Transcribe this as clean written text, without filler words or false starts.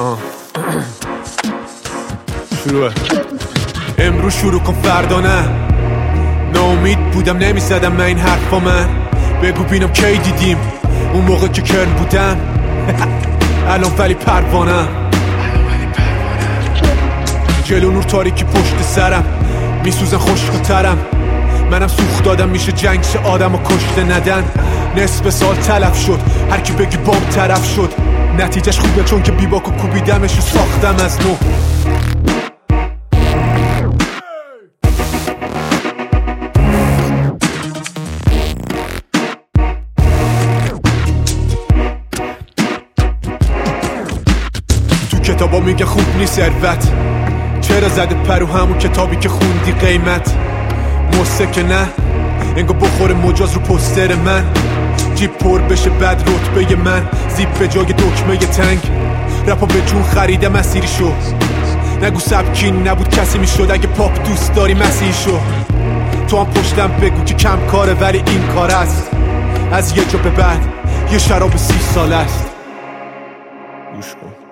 شروعه. امروز شروع کن فردا نه. ناامید بودم نمیزدم من این حرفا. من بگو بینم کی دیدیم اون موقع که کرن بودم. الان ولی پروانم. جلو نور تاریکی پشت سرم میسوزن خشک‌ترم. منم سوخت دادم میشه جنگ شه آدم و کشته ندن. نصف سال تلف شد هر کی بگی بام طرف شد. نتیجهش خوبه چون که بیباکو کوبیدمش و ساختم از نو. تو کتابا میگه خوب نیست ثروت. چرا زده پرو همون کتابی که خوندی قیمت. مصه که نه انگار بخوره مجاز رو پوستر من. جیب پر بشه بد رتبه من. زیب به جای دکمه تنگ. رپا به جون خریده مسیری شو. نگو سبکین نبود کسی میشد. اگه پاپ دوست داری مسیحی شو. تو هم پشتم بگو که کم کاره ولی این کار است. از یه جا به بعد یه شراب 30 ساله است. گوش کن.